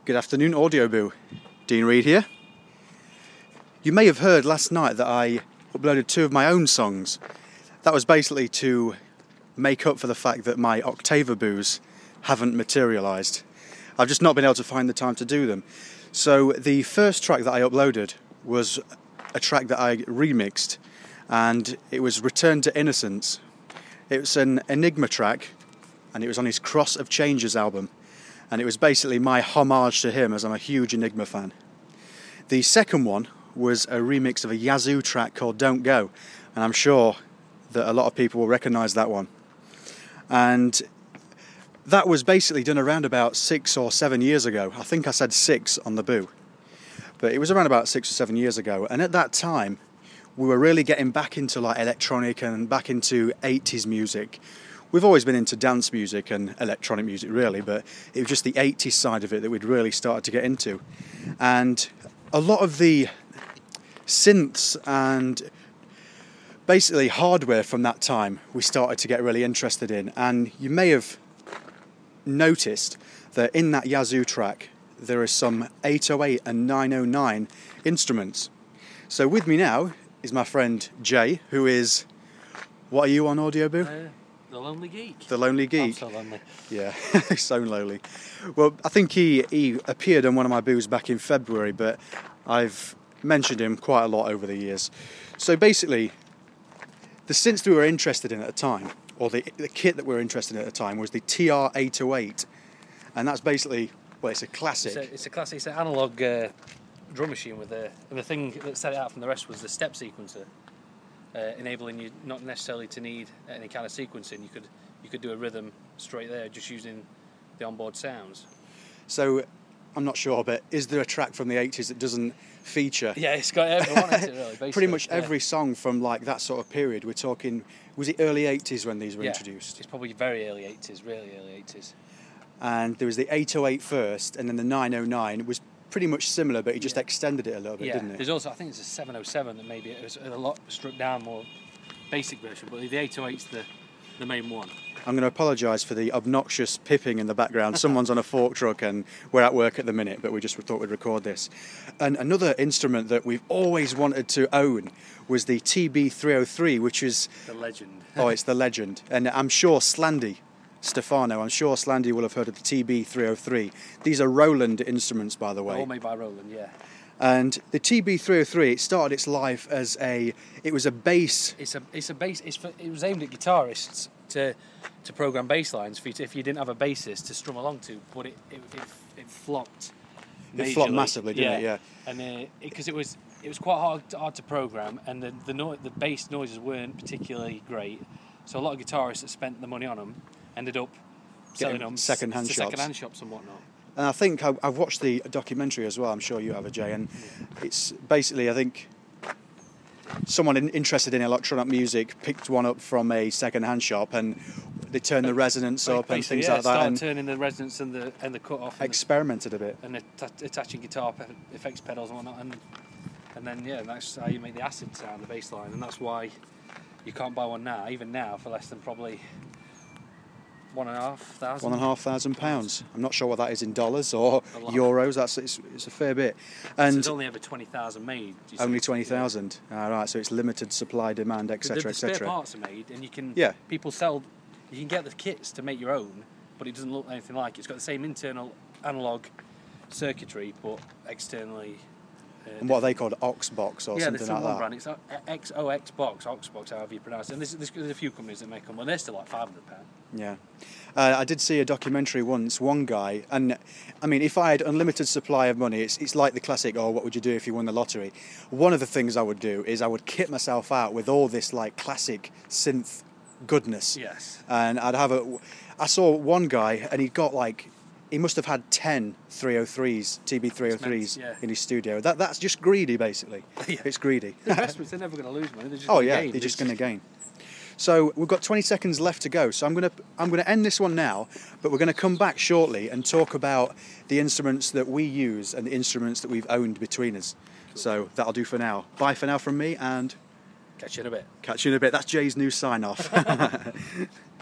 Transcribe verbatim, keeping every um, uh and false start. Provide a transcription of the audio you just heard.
Good afternoon, Audio Boo. Dean Reed here. You may have heard last night that I uploaded two of my own songs. That was basically to make up for the fact that my Octava Boos haven't materialised. I've just not been able to find the time to do them. So the first track that I uploaded was a track that I remixed, and it was Return to Innocence. It was an Enigma track, and it was on his Cross of Changes album. And it was basically my homage to him, as I'm a huge Enigma fan. The second one was a remix of a Yazoo track called Don't Go, and I'm sure that a lot of people will recognise that one. And that was basically done around about six or seven years ago. I think I said six on the Boo. But it was around about six or seven years ago, and at that time we were really getting back into like electronic and back into eighties music. We've always been into dance music and electronic music really, but it was just the eighties side of it that we'd really started to get into. And a lot of the synths and basically hardware from that time we started to get really interested in. And you may have noticed that in that Yazoo track there are some eight oh eight and nine oh nine instruments. So with me now is my friend Jay, who is, what are you on, Audio Boo? Uh, The Lonely Geek. The Lonely Geek. I'm so lonely. Yeah, so lonely. Well, I think he, he appeared on one of my Boos back in February, but I've mentioned him quite a lot over the years. So basically, the synths that we were interested in at the time, or the, the kit that we were interested in at the time, was the T R eight oh eight. And that's basically, well, it's a classic. It's a, it's a classic, it's an analogue uh, drum machine with a, and the thing that set it out from the rest was the step sequencer. Uh, enabling you not necessarily to need any kind of sequencing. You could you could do a rhythm straight there just using the onboard sounds. So, I'm not sure, but is there a track from the eighties that doesn't feature? Yeah, it's got everyone in it really, basically. Pretty much yeah. every song from like that sort of period. We're talking, was it early eighties when these were yeah, introduced? It's probably very early eighties, really early eighties. And there was the eight oh eight first, and then the nine oh nine was pretty much similar, but he just yeah. extended it a little bit, yeah. didn't it? There's also, I think it's a seven oh seven that maybe it was a lot struck down, more basic version, but the eight oh eight's the, the main one. I'm going to apologise for the obnoxious pipping in the background. Someone's on a fork truck and we're at work at the minute, but we just thought we'd record this. And another instrument that we've always wanted to own was the T B three oh three, which is... The legend. Oh, it's the legend. And I'm sure Slandy, Stefano, I'm sure Slandy will have heard of the T B three oh three. These are Roland instruments, by the way. They're all made by Roland, yeah. And the T B three oh three, it started its life as a, it was a bass. It's a, it's a bass. It's for, it was aimed at guitarists to, to program bass lines for you to, if you didn't have a bassist to strum along to. But it, it, it, it flopped. It majorly. flopped massively, didn't yeah. it? Yeah. And because uh, it, it was, it was quite hard, hard to program, and the the, no, the bass noises weren't particularly great. So a lot of guitarists that spent the money on them ended up selling Getting them second-hand to shops. second-hand shops and whatnot. And I think I, I've watched the documentary as well. I'm sure you have, Jay. And it's basically, I think, someone in, interested in electronic music picked one up from a second-hand shop, and they turned the resonance up and things yeah, like that, started and turning the resonance and the and the cut off, and experimented the, a bit, and att- attaching guitar pe- effects pedals and whatnot, and and then yeah, that's how you make the acid sound, the bass line, and that's why you can't buy one now, even now, for less than probably. One and a half thousand. One and a half thousand pounds. I'm not sure what that is in dollars or euros. That's it's, it's a fair bit. And so there's only ever twenty thousand made. Only twenty thousand. Yeah. All right. So it's limited supply, demand, et cetera, et cetera. Spare parts are made, and you can. Yeah. People sell. You can get the kits to make your own, but it doesn't look anything like it. It's got the same internal analog circuitry, but externally. Uh, and what are they called? Oxbox or yeah, something like that? Brand. It's X O X box, Oxbox, however you pronounce it. And there's, there's a few companies that make them, but they're still like five hundred pounds. Yeah. Uh, I did see a documentary once, one guy, and I mean, if I had unlimited supply of money, it's it's like the classic, oh, what would you do if you won the lottery? One of the things I would do is I would kit myself out with all this like classic synth goodness. Yes. And I'd have a, I saw one guy and he'd got like, he must have had ten three oh threes, T B three oh threes yeah. in his studio. That That's just greedy, basically. yeah. It's greedy. The investments, they're never going to lose money. They're just oh, gonna yeah, gain. they're just going to gain. So we've got twenty seconds left to go. So I'm going to I'm going to end this one now, but we're going to come back shortly and talk about the instruments that we use and the instruments that we've owned between us. Cool. So that'll do for now. Bye for now from me, and catch you in a bit. Catch you in a bit. That's Jay's new sign off.